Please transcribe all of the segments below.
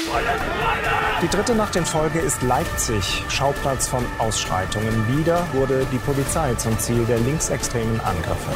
Die dritte Nacht in Folge ist Leipzig, Schauplatz von Ausschreitungen. Wieder wurde die Polizei zum Ziel der linksextremen Angriffe.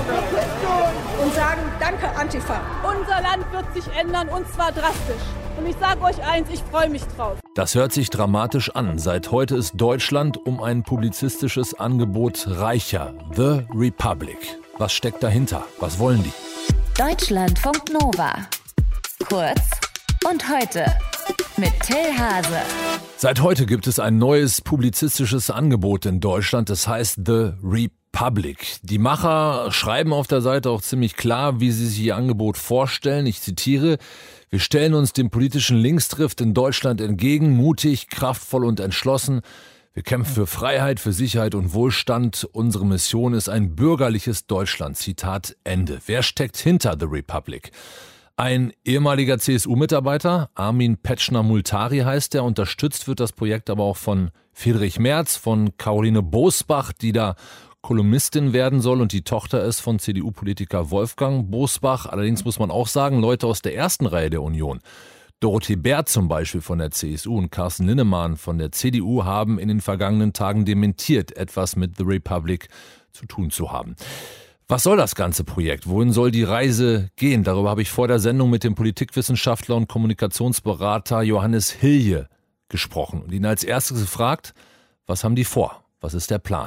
Und sagen, danke Antifa. Unser Land wird sich ändern, und zwar drastisch. Und ich sage euch eins, ich freue mich drauf. Das hört sich dramatisch an. Seit heute ist Deutschland um ein publizistisches Angebot reicher. The Republic. Was steckt dahinter? Was wollen die? Deutschlandfunk Nova. Kurz und heute mit Till Hase. Seit heute gibt es ein neues publizistisches Angebot in Deutschland. Das heißt The Republic. Die Macher schreiben auf der Seite auch ziemlich klar, wie sie sich ihr Angebot vorstellen. Ich zitiere: Wir stellen uns dem politischen Linksdrift in Deutschland entgegen, mutig, kraftvoll und entschlossen. Wir kämpfen für Freiheit, für Sicherheit und Wohlstand. Unsere Mission ist ein bürgerliches Deutschland. Zitat Ende. Wer steckt hinter The Republic? Ein ehemaliger CSU-Mitarbeiter, Armin Petschner-Multari heißt er. Unterstützt wird das Projekt aber auch von Friedrich Merz, von Caroline Bosbach, die da Kolumnistin werden soll und die Tochter ist von CDU-Politiker Wolfgang Bosbach. Allerdings muss man auch sagen, Leute aus der ersten Reihe der Union, Dorothee Bär zum Beispiel von der CSU und Carsten Linnemann von der CDU, haben in den vergangenen Tagen dementiert, etwas mit The Republic zu tun zu haben. Was soll das ganze Projekt? Wohin soll die Reise gehen? Darüber habe ich vor der Sendung mit dem Politikwissenschaftler und Kommunikationsberater Johannes Hilje gesprochen und ihn als erstes gefragt, was haben die vor? Was ist der Plan?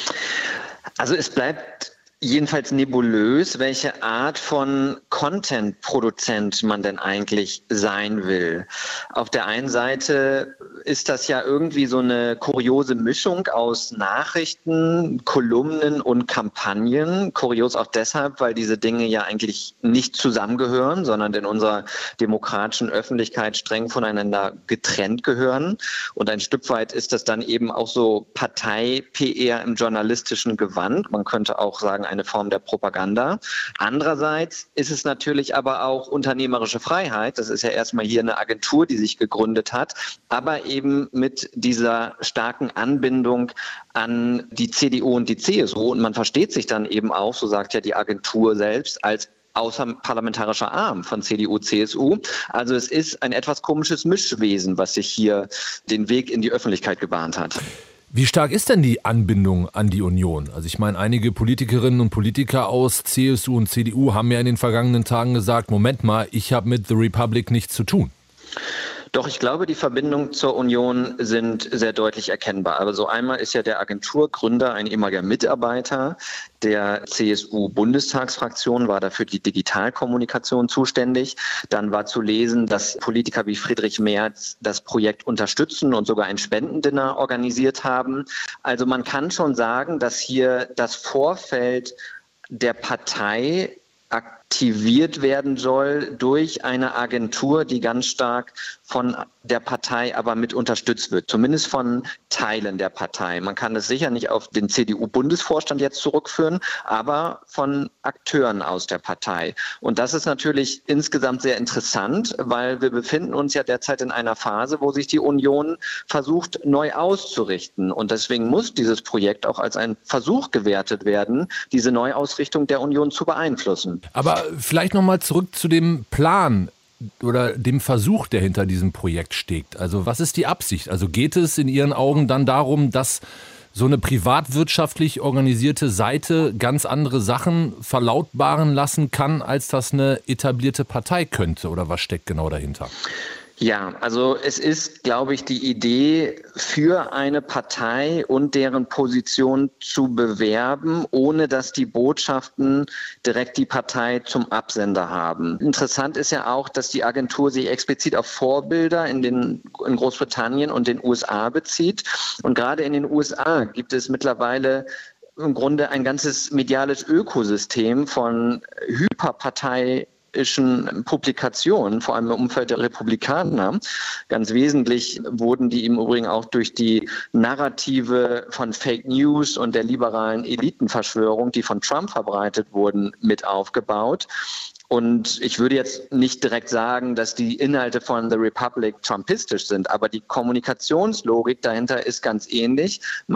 Also es bleibt jedenfalls nebulös, welche Art von Content-Produzent man denn eigentlich sein will. Auf der einen Seite ist das ja irgendwie so eine kuriose Mischung aus Nachrichten, Kolumnen und Kampagnen. Kurios auch deshalb, weil diese Dinge ja eigentlich nicht zusammengehören, sondern in unserer demokratischen Öffentlichkeit streng voneinander getrennt gehören. Und ein Stück weit ist das dann eben auch so Partei-PR im journalistischen Gewand. Man könnte auch sagen, eine Form der Propaganda. Andererseits ist es natürlich aber auch unternehmerische Freiheit. Das ist ja erstmal hier eine Agentur, die sich gegründet hat, aber eben mit dieser starken Anbindung an die CDU und die CSU. Und man versteht sich dann eben auch, so sagt ja die Agentur selbst, als außerparlamentarischer Arm von CDU, CSU. Also es ist ein etwas komisches Mischwesen, was sich hier den Weg in die Öffentlichkeit gebahnt hat. Wie stark ist denn die Anbindung an die Union? Also ich meine, einige Politikerinnen und Politiker aus CSU und CDU haben ja in den vergangenen Tagen gesagt, Moment mal, ich habe mit The Republic nichts zu tun. Doch, ich glaube, die Verbindungen zur Union sind sehr deutlich erkennbar. Also einmal ist ja der Agenturgründer ein ehemaliger Mitarbeiter der CSU-Bundestagsfraktion, war dafür die Digitalkommunikation zuständig. Dann war zu lesen, dass Politiker wie Friedrich Merz das Projekt unterstützen und sogar ein Spendendinner organisiert haben. Also man kann schon sagen, dass hier das Vorfeld der Partei aktiviert werden soll durch eine Agentur, die ganz stark von der Partei aber mit unterstützt wird, zumindest von Teilen der Partei. Man kann es sicher nicht auf den CDU-Bundesvorstand jetzt zurückführen, aber von Akteuren aus der Partei. Und das ist natürlich insgesamt sehr interessant, weil wir befinden uns ja derzeit in einer Phase, wo sich die Union versucht, neu auszurichten. Und deswegen muss dieses Projekt auch als ein Versuch gewertet werden, diese Neuausrichtung der Union zu beeinflussen. Aber vielleicht nochmal zurück zu dem Plan oder dem Versuch, der hinter diesem Projekt steckt. Also was ist die Absicht? Also geht es in Ihren Augen dann darum, dass so eine privatwirtschaftlich organisierte Seite ganz andere Sachen verlautbaren lassen kann, als das eine etablierte Partei könnte? Oder was steckt genau dahinter? Ja, also es ist, glaube ich, die Idee, für eine Partei und deren Position zu bewerben, ohne dass die Botschaften direkt die Partei zum Absender haben. Interessant ist ja auch, dass die Agentur sich explizit auf Vorbilder in Großbritannien und den USA bezieht. Und gerade in den USA gibt es mittlerweile im Grunde ein ganzes mediales Ökosystem von Hyperpartei Publikationen, vor allem im Umfeld der Republikaner. Ganz wesentlich wurden die im Übrigen auch durch die Narrative von Fake News und der liberalen Elitenverschwörung, die von Trump verbreitet wurden, mit aufgebaut. Und ich würde jetzt nicht direkt sagen, dass die Inhalte von The Republic trumpistisch sind, aber die Kommunikationslogik dahinter ist ganz ähnlich. Man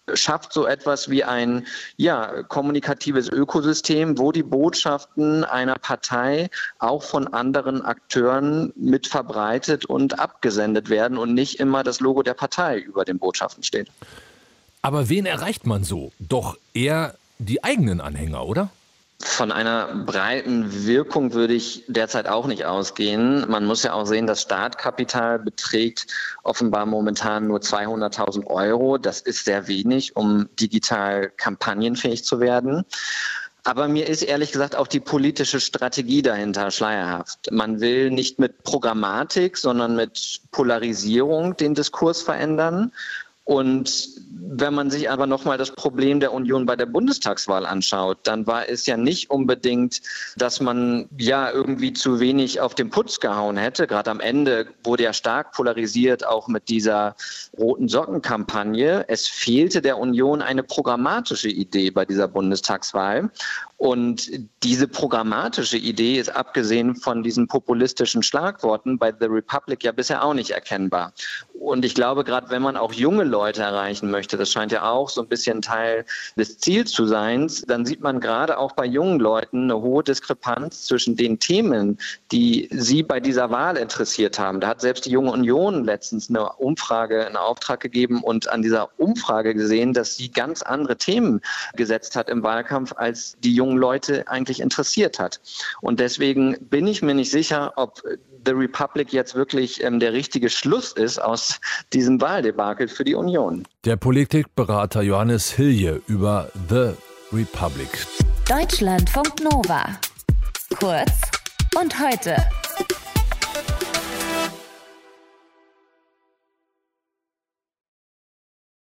schafft so etwas wie ein kommunikatives Ökosystem, wo die Botschaften einer Partei auch von anderen Akteuren mit verbreitet und abgesendet werden und nicht immer das Logo der Partei über den Botschaften steht. Aber wen erreicht man so? Doch eher die eigenen Anhänger, oder? Von einer breiten Wirkung würde ich derzeit auch nicht ausgehen. Man muss ja auch sehen, das Startkapital beträgt offenbar momentan nur 200.000 €. Das ist sehr wenig, um digital kampagnenfähig zu werden. Aber mir ist ehrlich gesagt auch die politische Strategie dahinter schleierhaft. Man will nicht mit Programmatik, sondern mit Polarisierung den Diskurs verändern. Und wenn man sich aber nochmal das Problem der Union bei der Bundestagswahl anschaut, dann war es ja nicht unbedingt, dass man irgendwie zu wenig auf den Putz gehauen hätte. Gerade am Ende wurde ja stark polarisiert, auch mit dieser roten Socken-Kampagne. Es fehlte der Union eine programmatische Idee bei dieser Bundestagswahl. Und diese programmatische Idee ist abgesehen von diesen populistischen Schlagworten bei The Republic ja bisher auch nicht erkennbar. Und ich glaube, gerade wenn man auch junge Leute erreichen möchte, das scheint ja auch so ein bisschen Teil des Ziels zu sein, dann sieht man gerade auch bei jungen Leuten eine hohe Diskrepanz zwischen den Themen, die sie bei dieser Wahl interessiert haben. Da hat selbst die Junge Union letztens eine Umfrage in Auftrag gegeben und an dieser Umfrage gesehen, dass sie ganz andere Themen gesetzt hat im Wahlkampf, als die jungen Leute eigentlich interessiert hat. Und deswegen bin ich mir nicht sicher, ob The Republic jetzt wirklich der richtige Schluss ist aus diesem Wahldebakel für die Union. Der Politikberater Johannes Hilje über The Republic. Deutschlandfunk Nova. Kurz und heute.